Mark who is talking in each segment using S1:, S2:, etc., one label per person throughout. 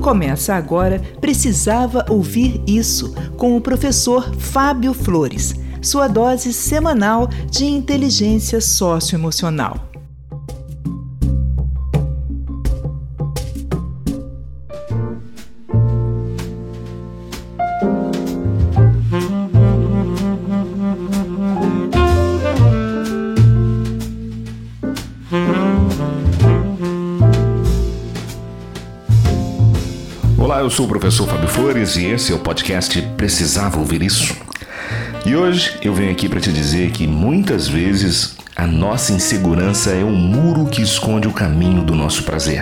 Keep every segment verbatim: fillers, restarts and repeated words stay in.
S1: Começa agora Precisava Ouvir Isso, com o professor Fábio Flores, sua dose semanal de inteligência socioemocional.
S2: Olá, eu sou o professor Fábio Flores e esse é o podcast Precisava Ouvir Isso. E hoje eu venho aqui para te dizer que muitas vezes a nossa insegurança é um muro que esconde o caminho do nosso prazer.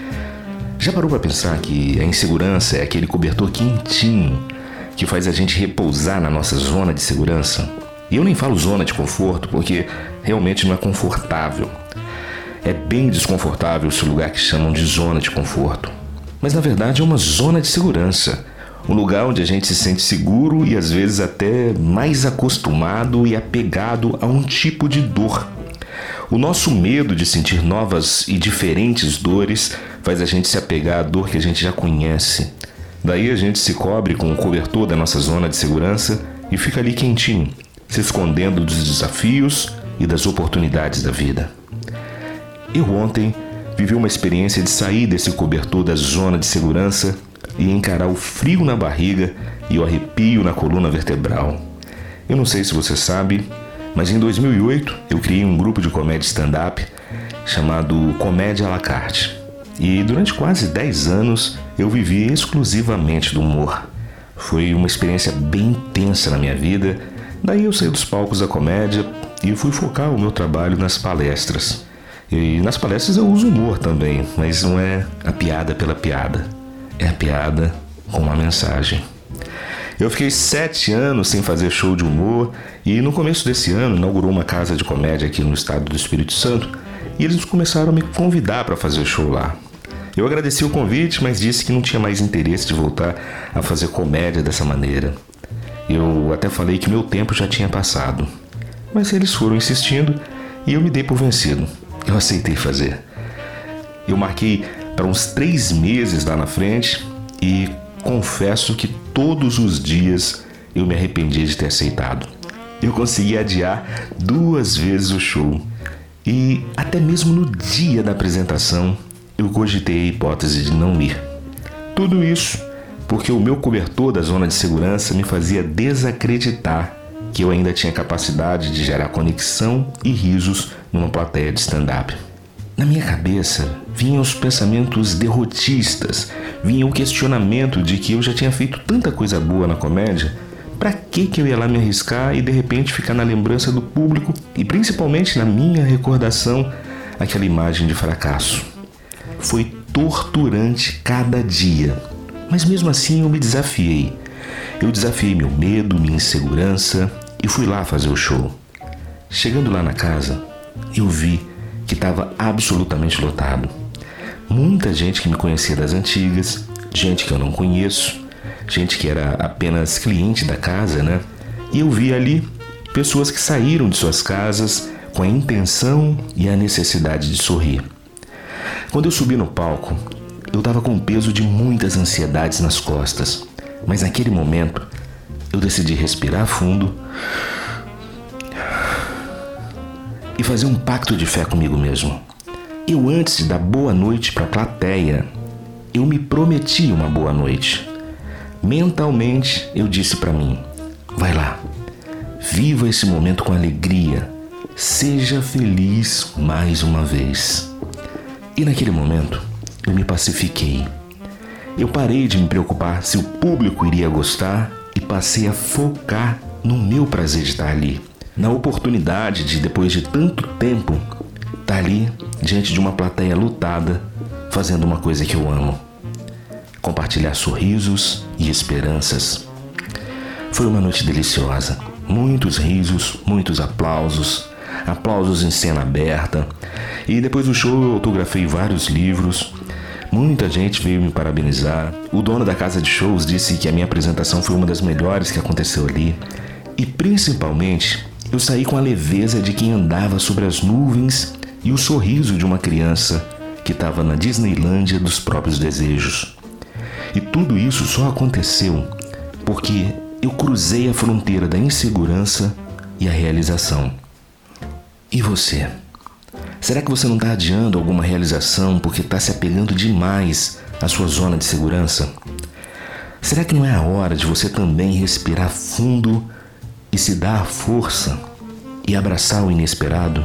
S2: Já parou para pensar que a insegurança é aquele cobertor quentinho que faz a gente repousar na nossa zona de segurança? E eu nem falo zona de conforto porque realmente não é confortável. É bem desconfortável esse lugar que chamam de zona de conforto. Mas na verdade é uma zona de segurança, um lugar onde a gente se sente seguro e às vezes até mais acostumado e apegado a um tipo de dor. O nosso medo de sentir novas e diferentes dores faz a gente se apegar à dor que a gente já conhece. Daí a gente se cobre com o cobertor da nossa zona de segurança e fica ali quentinho, se escondendo dos desafios e das oportunidades da vida. Eu ontem vivi uma experiência de sair desse cobertor da zona de segurança e encarar o frio na barriga e o arrepio na coluna vertebral. Eu não sei se você sabe, mas em dois mil e oito eu criei um grupo de comédia stand-up chamado Comédia à la carte. E durante quase dez anos eu vivi exclusivamente do humor. Foi uma experiência bem intensa na minha vida, daí eu saí dos palcos da comédia e fui focar o meu trabalho nas palestras. E nas palestras eu uso humor também, mas não é a piada pela piada. É a piada com uma mensagem. Eu fiquei sete anos sem fazer show de humor e no começo desse ano inaugurou uma casa de comédia aqui no estado do Espírito Santo e eles começaram a me convidar para fazer show lá. Eu agradeci o convite, mas disse que não tinha mais interesse de voltar a fazer comédia dessa maneira. Eu até falei que meu tempo já tinha passado. Mas eles foram insistindo e eu me dei por vencido. Eu aceitei fazer. Eu marquei para uns três meses lá na frente e confesso que todos os dias eu me arrependi de ter aceitado. Eu consegui adiar duas vezes o show e até mesmo no dia da apresentação eu cogitei a hipótese de não ir. Tudo isso porque o meu cobertor da zona de segurança me fazia desacreditar que eu ainda tinha capacidade de gerar conexão e risos numa plateia de stand-up. Na minha cabeça vinham os pensamentos derrotistas, vinha o questionamento de que eu já tinha feito tanta coisa boa na comédia, pra que que eu ia lá me arriscar e de repente ficar na lembrança do público e principalmente na minha recordação aquela imagem de fracasso. Foi torturante cada dia, mas mesmo assim eu me desafiei. Eu desafiei meu medo, minha insegurança e fui lá fazer o show. Chegando lá na casa, eu vi que estava absolutamente lotado. Muita gente que me conhecia das antigas, gente que eu não conheço, gente que era apenas cliente da casa, né? E eu vi ali pessoas que saíram de suas casas com a intenção e a necessidade de sorrir. Quando eu subi no palco, eu estava com o peso de muitas ansiedades nas costas. Mas naquele momento, eu decidi respirar fundo e fazer um pacto de fé comigo mesmo. Eu, antes de dar boa noite para a plateia, eu me prometi uma boa noite. Mentalmente, eu disse para mim: vai lá, viva esse momento com alegria, seja feliz mais uma vez. E naquele momento, eu me pacifiquei. Eu parei de me preocupar se o público iria gostar e passei a focar no meu prazer de estar ali. Na oportunidade de, depois de tanto tempo, estar ali diante de uma plateia lotada, fazendo uma coisa que eu amo. Compartilhar sorrisos e esperanças. Foi uma noite deliciosa. Muitos risos, muitos aplausos, aplausos em cena aberta. E depois do show eu autografei vários livros. Muita gente veio me parabenizar. O dono da casa de shows disse que a minha apresentação foi uma das melhores que aconteceu ali. E principalmente, eu saí com a leveza de quem andava sobre as nuvens e o sorriso de uma criança que estava na Disneylândia dos próprios desejos. E tudo isso só aconteceu porque eu cruzei a fronteira da insegurança e a realização. E você? Será que você não está adiando alguma realização porque está se apegando demais à sua zona de segurança? Será que não é a hora de você também respirar fundo e se dar a força e abraçar o inesperado?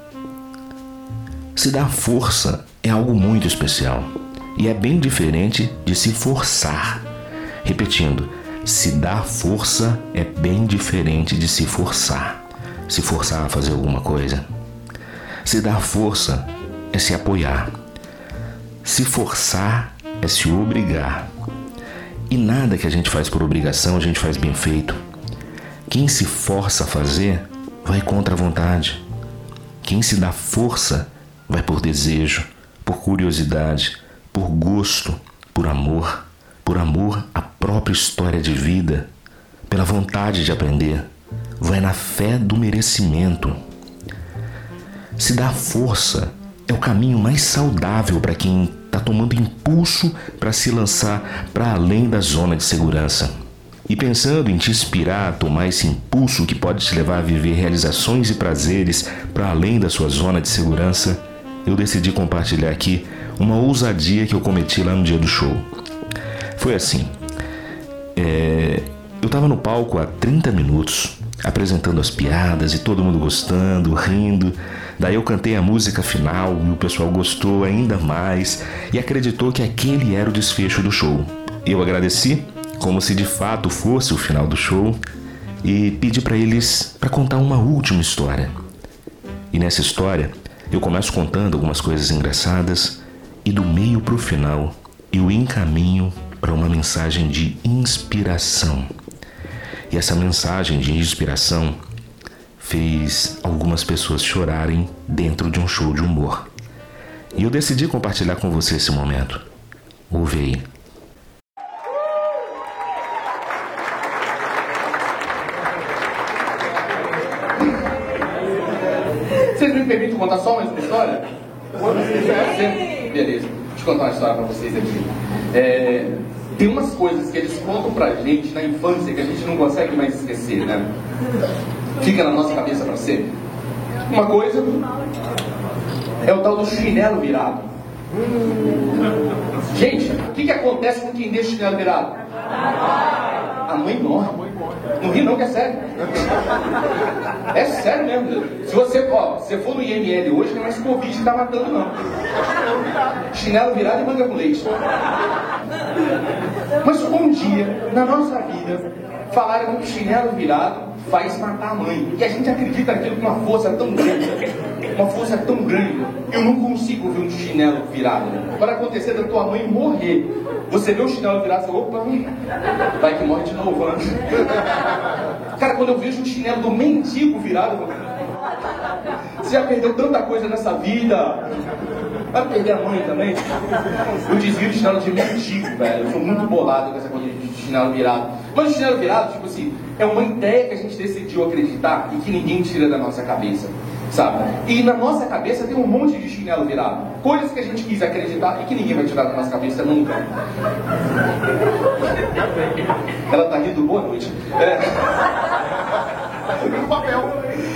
S2: Se dar força é algo muito especial e é bem diferente de se forçar. Repetindo, se dar força é bem diferente de se forçar. Se forçar a fazer alguma coisa. Se dar força é se apoiar. Se forçar é se obrigar. E nada que a gente faz por obrigação a gente faz bem feito. Quem se força a fazer vai contra a vontade. Quem se dá força vai por desejo, por curiosidade, por gosto, por amor, por amor à própria história de vida, pela vontade de aprender, vai na fé do merecimento. Se dar força é o caminho mais saudável para quem está tomando impulso para se lançar para além da zona de segurança. E pensando em te inspirar a tomar esse impulso que pode te levar a viver realizações e prazeres para além da sua zona de segurança, eu decidi compartilhar aqui uma ousadia que eu cometi lá no dia do show. Foi assim, é, eu estava no palco há trinta minutos, apresentando as piadas e todo mundo gostando, rindo. Daí eu cantei a música final e o pessoal gostou ainda mais e acreditou que aquele era o desfecho do show. Eu agradeci, como se de fato fosse o final do show, e pedi para eles para contar uma última história. E nessa história eu começo contando algumas coisas engraçadas e do meio para o final eu encaminho para uma mensagem de inspiração. E essa mensagem de inspiração fez algumas pessoas chorarem dentro de um show de humor. E eu decidi compartilhar com você esse momento. Ouve aí.
S3: Vocês me permitem contar só mais uma história? Sim. Beleza, deixa eu contar uma história pra vocês aqui. É, tem umas coisas que eles contam pra gente na infância que a gente não consegue mais esquecer, né? Fica na nossa cabeça pra sempre. Uma coisa é o tal do chinelo virado. Gente, o que, que acontece com quem deixa o chinelo virado? A mãe morre. Não ri não, que é sério. É sério mesmo. Se você, ó, se for no I M L hoje, não é mais Covid que tá matando, não. Chinelo virado e manga com leite. Mas um dia, na nossa vida, falaram que chinelo virado faz matar a mãe. E a gente acredita naquilo com uma força tão grande. Uma força tão grande. Eu não consigo ver um chinelo virado. Para acontecer da tua mãe morrer. Você vê o chinelo virado e fala, opa, vai que morre de novo, né? Cara, quando eu vejo um chinelo do mendigo virado, eu falo, você já perdeu tanta coisa nessa vida. Vai perder a mãe também. Eu desvio de chinelo de mendigo, velho. Eu sou muito bolado com essa coisa de chinelo virado. Mas o chinelo virado, tipo assim, é uma ideia que a gente decidiu acreditar e que ninguém tira da nossa cabeça, sabe? E na nossa cabeça tem um monte de chinelo virado. Coisas que a gente quis acreditar e que ninguém vai tirar da nossa cabeça nunca. Ela tá rindo, boa noite. É. No papel.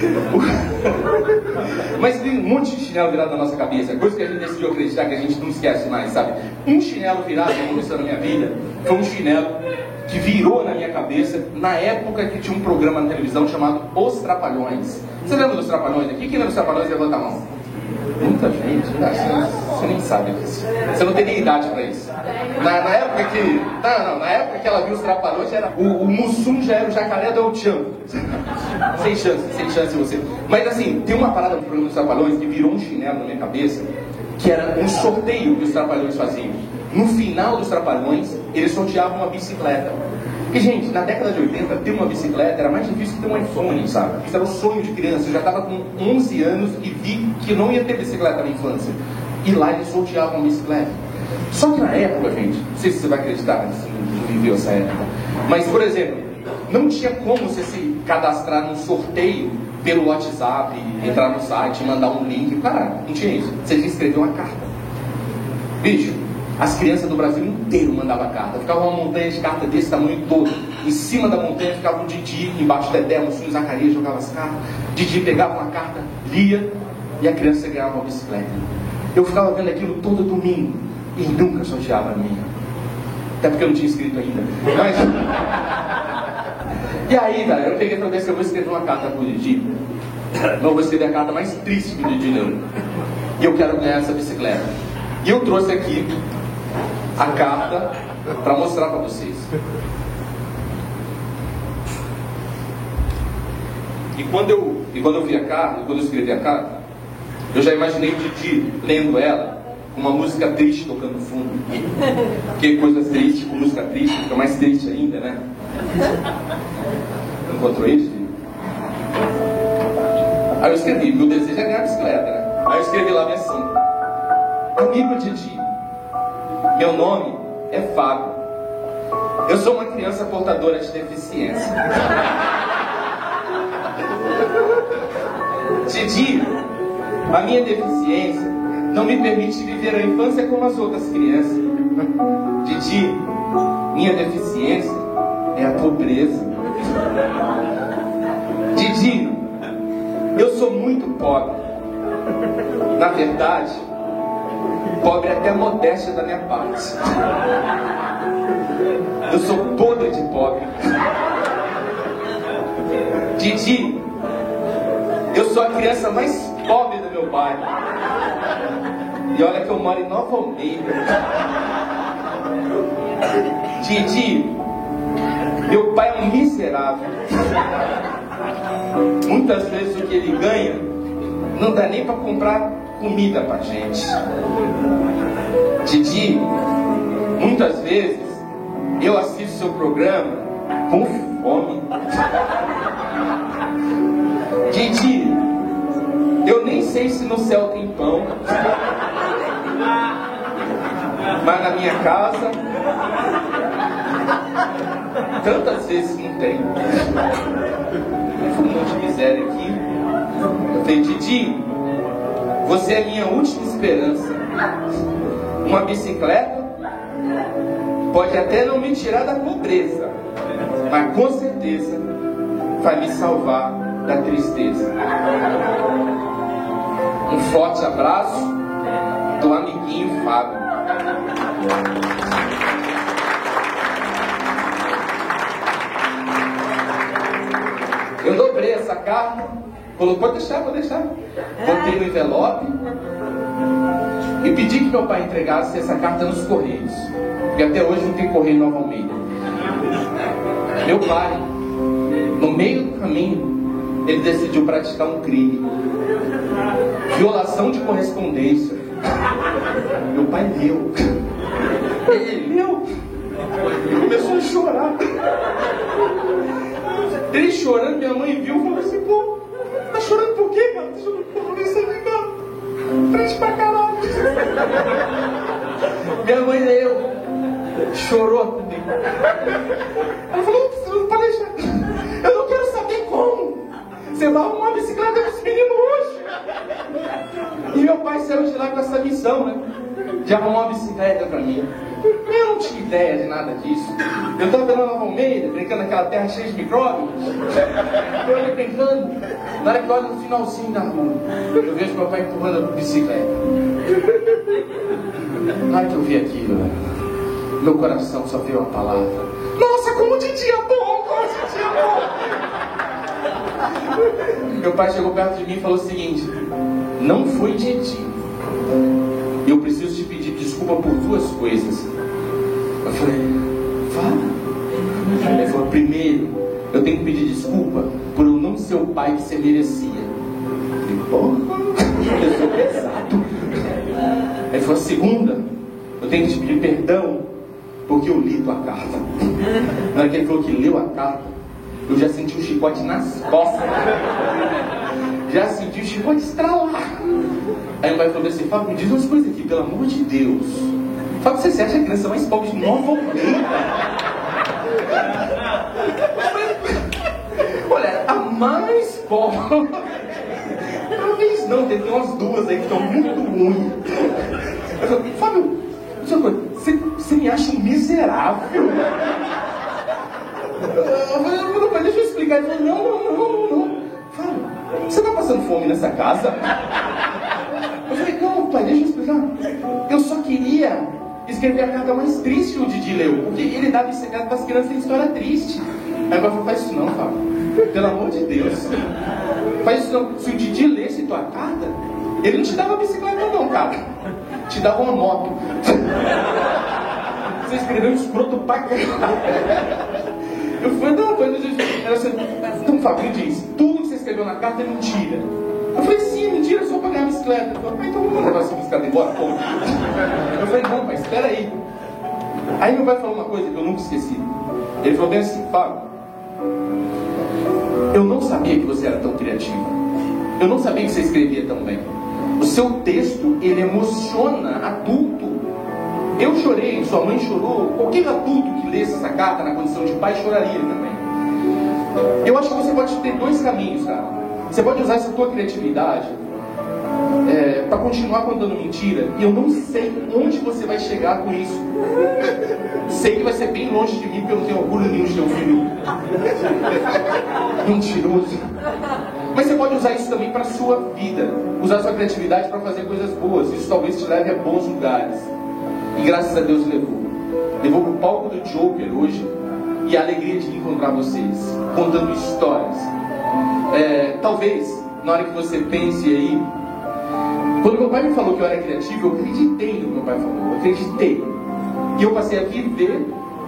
S3: Mas tem um monte de chinelo virado na nossa cabeça. Coisa que a gente decidiu acreditar que a gente não esquece mais, sabe? Um chinelo virado que aconteceu na minha vida foi um chinelo que virou na minha cabeça na época que tinha um programa na televisão chamado Os Trapalhões. Você lembra dos Trapalhões aqui? Quem lembra dos Trapalhões? Levanta a mão. Muita gente, você, você nem sabe disso. Você não teria idade pra isso. Na, na época que. Não, não, na época que ela viu os Trapalhões, era, o, o Mussum já era o jacaré do El Chan. Sem chance, sem chance você. Mas assim, tem uma parada no programa dos Trapalhões que virou um chinelo na minha cabeça, que era um sorteio que os Trapalhões faziam. No final dos Trapalhões, eles sorteavam uma bicicleta. Porque, gente, na década de oitenta, ter uma bicicleta era mais difícil que ter um iPhone, sabe? Isso era um sonho de criança. Eu já estava com onze anos e vi que não ia ter bicicleta na infância. E lá eles sorteavam uma bicicleta. Só que na época, gente, não sei se você vai acreditar, se não viveu essa época, mas, por exemplo, não tinha como você se cadastrar num sorteio pelo WhatsApp, entrar no site, mandar um link. Cara, não tinha isso. Você tinha que escrever uma carta. Bicho, As crianças do Brasil inteiro mandavam carta. Ficava uma montanha de carta desse tamanho todo. Em cima da montanha ficava um Didi, embaixo da Dedé, o Zacarias jogava as cartas. Didi pegava uma carta, lia, e a criança ganhava uma bicicleta. Eu ficava vendo aquilo todo domingo e nunca sorteava a minha. Até porque eu não tinha escrito ainda. Mas... E aí, cara, eu peguei pra ver se eu vou escrever uma carta pro Didi. Não vou escrever a carta mais triste que o Didi deu. E eu quero ganhar essa bicicleta. E eu trouxe aqui a carta para mostrar para vocês. E quando eu, e quando eu vi a carta, e quando eu escrevi a carta, eu já imaginei o Didi lendo ela com uma música triste tocando no fundo. Porque coisas tristes com música triste fica mais triste ainda, né? Encontrou isso? Aí eu escrevi, meu desejo é ganhar a bicicleta, né? Aí eu escrevi lá bem assim: amigo Didi, meu nome é Fábio. Eu sou uma criança portadora de deficiência. Didi, a minha deficiência não me permite viver a infância como as outras crianças. Didi, minha deficiência é a pobreza. Didi, eu sou muito pobre. Na verdade, pobre até a modéstia da minha parte. Eu sou podre de pobre. Didi, eu sou a criança mais pobre do meu bairro. E olha que eu moro em Nova Almeida. Didi, meu pai é um miserável. Muitas vezes o que ele ganha não dá nem para comprar comida pra gente. Didi, muitas vezes eu assisto seu programa com fome. Didi, eu nem sei se no céu tem pão, mas na minha casa tantas vezes não tem. Foi um monte de miséria aqui. Eu falei: Didi, você é a minha última esperança. Uma bicicleta pode até não me tirar da pobreza, mas com certeza vai me salvar da tristeza. Um forte abraço do amiguinho Fábio. Eu dobrei essa carta, falou: pode deixar, pode deixar. Botei no envelope e pedi que meu pai entregasse essa carta nos Correios, porque até hoje não tem correio em Nova Almeida. Meu pai, no meio do caminho, ele decidiu praticar um crime: violação de correspondência. Meu pai leu. Ele leu e começou a chorar. Ele chorando, minha mãe viu e falou assim: pô, tá chorando por quê, cara? Tá chorando por quê? Você ligando frente pra caralho. Minha mãe leu, chorou também. Ela falou: não pode deixar. Eu não quero saber como. Você vai arrumar uma bicicleta com esse menino hoje. E meu pai saiu de lá com essa missão, né? De arrumar uma bicicleta pra mim. Eu não tinha ideia de nada disso. Eu tava pela Nova Almeida, brincando naquela terra cheia de micróbios. Eu olhei brincando. Na hora que eu olho no finalzinho da rua, eu vejo meu pai empurrando a bicicleta. Na hora que eu vi aquilo, meu coração só veio a palavra: nossa, como o Didi é bom! Como o Didi é bom! Meu pai chegou perto de mim e falou o seguinte: não foi Didi. Eu preciso te pedir desculpa por duas coisas. Eu falei: fala. Ele falou: primeiro, eu tenho que pedir desculpa por eu não ser o pai que você merecia. Eu falei: porra, eu sou pesado. Ele falou: segunda, eu tenho que te pedir perdão porque eu li tua carta. Na hora que ele falou que leu a carta, eu já senti um chicote nas costas. Já senti o chicote estralar. Aí o pai falou assim: Fábio, me diz umas coisas aqui, pelo amor de Deus. Fábio, você acha a criança mais pobre de Nova Almeida? Olha, a mais pobre. Talvez não, tem umas duas aí que estão muito ruins. Eu falei: Fábio, você você, você me acha um miserável? Eu falei, não, pai, deixa eu explicar. Ele falou, não, não, não, não. Fábio, você tá passando fome nessa casa? Eu falei, não, pai, deixa eu explicar. Eu só queria escrever a carta mais triste que o Didi leu, porque ele dá bicicleta para as crianças em história triste. Aí o pai falou, faz isso não, Fábio. Pelo amor de Deus. Faz isso não. Se o Didi lesse tua carta, ele não te dava bicicleta não, cara. Te dava uma moto. Você escreveu um escroto pra caralho. Eu falei, não, pai, era assim, então, Fábio, diz, tudo que você escreveu na carta é mentira. Eu falei, sim, mentira, só pra ganhar bicicleta. Ele falou, pai, então vamos levar essa bicicleta embora, pô. Eu falei, não, pai, espera aí. Aí meu pai falou uma coisa que eu nunca esqueci. Ele falou bem assim, Fábio, eu não sabia que você era tão criativo. Eu não sabia que você escrevia tão bem. O seu texto, ele emociona adulto. Eu chorei, sua mãe chorou, qualquer adulto que lesse essa carta na condição de pai choraria também. Eu acho que você pode ter dois caminhos, cara. Você pode usar essa tua criatividade é, para continuar contando mentira, e eu não sei onde você vai chegar com isso. Sei que vai ser bem longe de mim, porque eu não tenho orgulho nenhum de ter um filho mentiroso. Mas você pode usar isso também para a sua vida, usar a sua criatividade para fazer coisas boas. Isso talvez te leve a bons lugares. E graças a Deus levou. Levou para o palco do Joker hoje, e a alegria de encontrar vocês, contando histórias. É, talvez, na hora que você pense aí, quando meu pai me falou que eu era criativo, eu acreditei no que meu pai falou, eu acreditei. E eu passei a viver,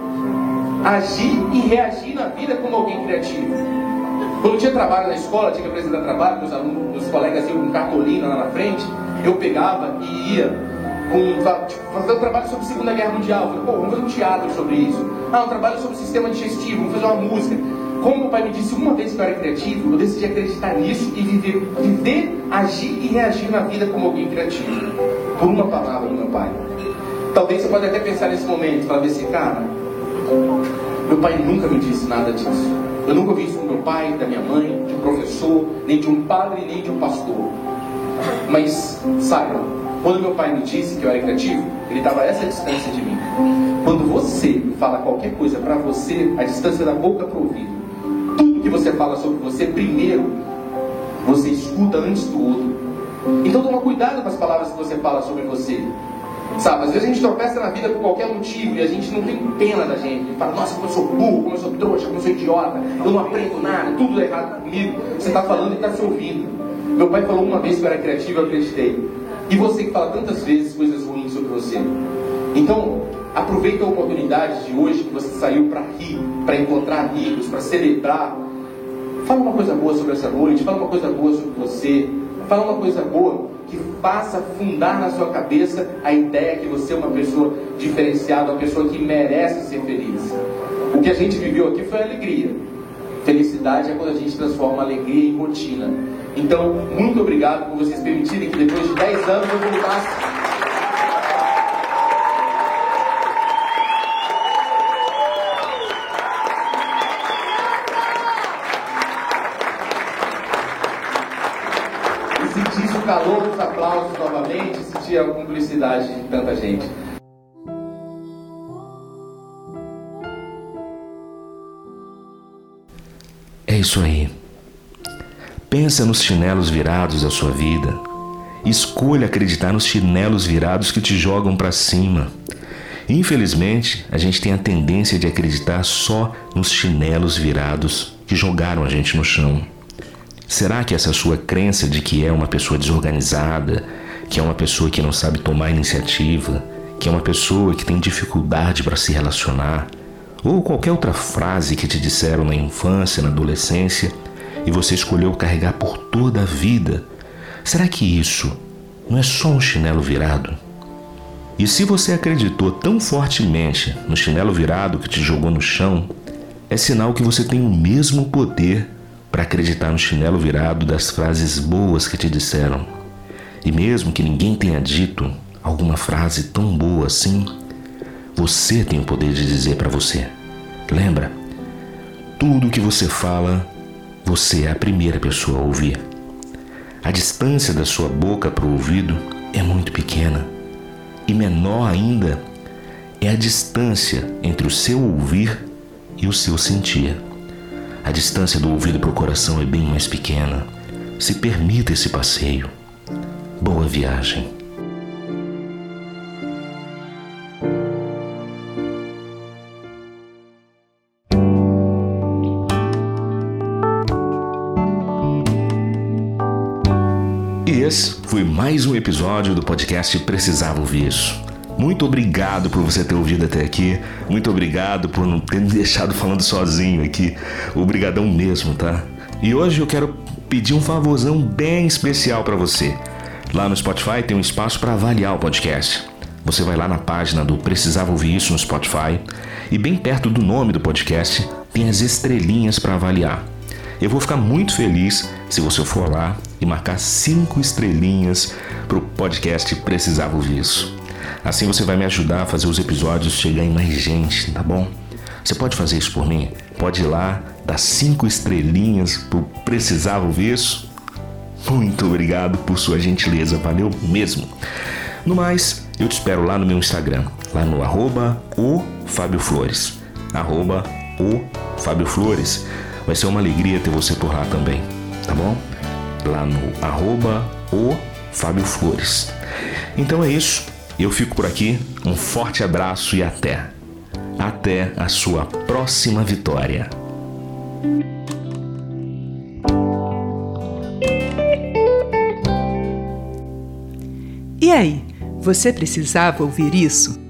S3: agir e reagir na vida como alguém criativo. Quando tinha trabalho na escola, tinha que apresentar trabalho, meus alunos, meus colegas iam com cartolina lá na frente, eu pegava e ia com, tipo, fazer um trabalho sobre a Segunda Guerra Mundial. Eu falei, pô, vamos fazer um teatro sobre isso. Ah, um trabalho sobre o sistema digestivo, vamos fazer uma música. Como meu pai me disse uma vez que eu era criativo, eu decidi acreditar nisso e viver, viver, agir e reagir na vida como alguém criativo. Por uma palavra do meu pai. Talvez você pode até pensar nesse momento, falar assim, cara, meu pai nunca me disse nada disso. Eu nunca ouvi isso do meu pai, da minha mãe, de um professor, nem de um padre, nem de um pastor. Mas, saiba, quando meu pai me disse que eu era criativo, ele estava a essa distância de mim. Quando você fala qualquer coisa para você, a distância da boca para o ouvido, tudo que você fala sobre você, primeiro, você escuta antes do outro. Então toma cuidado com as palavras que você fala sobre você. Sabe, às vezes a gente tropeça na vida por qualquer motivo e a gente não tem pena da gente. Fala, nossa, como eu sou burro, como eu sou trouxa, como eu sou idiota, eu não aprendo nada, tudo é errado comigo. Você está falando e está se ouvindo. Meu pai falou uma vez que eu era criativo, eu acreditei. E você que fala tantas vezes coisas ruins sobre você. Então, aproveita a oportunidade de hoje que você saiu para rir, para encontrar amigos, para celebrar. Fala uma coisa boa sobre essa noite, fala uma coisa boa sobre você. Fala uma coisa boa que faça fundar na sua cabeça a ideia que você é uma pessoa diferenciada, uma pessoa que merece ser feliz. O que a gente viveu aqui foi alegria. Felicidade é quando a gente transforma a alegria em rotina. Então, muito obrigado por vocês permitirem que depois de dez anos eu voltasse. E sentisse o calor dos aplausos novamente, sentir a cumplicidade de tanta gente.
S2: É isso aí. Pensa nos chinelos virados da sua vida. Escolha acreditar nos chinelos virados que te jogam para cima. Infelizmente, a gente tem a tendência de acreditar só nos chinelos virados que jogaram a gente no chão. Será que essa sua crença de que é uma pessoa desorganizada, que é uma pessoa que não sabe tomar iniciativa, que é uma pessoa que tem dificuldade para se relacionar, ou qualquer outra frase que te disseram na infância, na adolescência, e você escolheu carregar por toda a vida, será que isso não é só um chinelo virado? E se você acreditou tão fortemente no chinelo virado que te jogou no chão, é sinal que você tem o mesmo poder para acreditar no chinelo virado das frases boas que te disseram. E mesmo que ninguém tenha dito alguma frase tão boa assim, você tem o poder de dizer para você. Lembra? Tudo que você fala, você é a primeira pessoa a ouvir. A distância da sua boca para o ouvido é muito pequena. E menor ainda é a distância entre o seu ouvir e o seu sentir. A distância do ouvido para o coração é bem mais pequena. Se permita esse passeio. Boa viagem. E esse foi mais um episódio do podcast Precisava Ouvir Isso. Muito obrigado por você ter ouvido até aqui. Muito obrigado por não ter me deixado falando sozinho aqui. Obrigadão mesmo, tá? E hoje eu quero pedir um favorzão bem especial para você. Lá no Spotify tem um espaço para avaliar o podcast. Você vai lá na página do Precisava Ouvir Isso no Spotify e bem perto do nome do podcast tem as estrelinhas para avaliar. Eu vou ficar muito feliz se você for lá e marcar cinco estrelinhas para o podcast Precisava Ouvir Isso. Assim você vai me ajudar a fazer os episódios chegar em mais gente, tá bom? Você pode fazer isso por mim? Pode ir lá, dar cinco estrelinhas para o Precisava Ouvir Isso? Muito obrigado por sua gentileza, valeu mesmo. No mais, eu te espero lá no meu Instagram, lá no arroba o Fábio Flores. Arroba o Fábio Flores. Vai ser uma alegria ter você por lá também, tá bom? Lá no arroba o Fábio Flores. Então é isso, eu fico por aqui, um forte abraço e até. Até a sua próxima vitória.
S1: E aí, você precisava ouvir isso?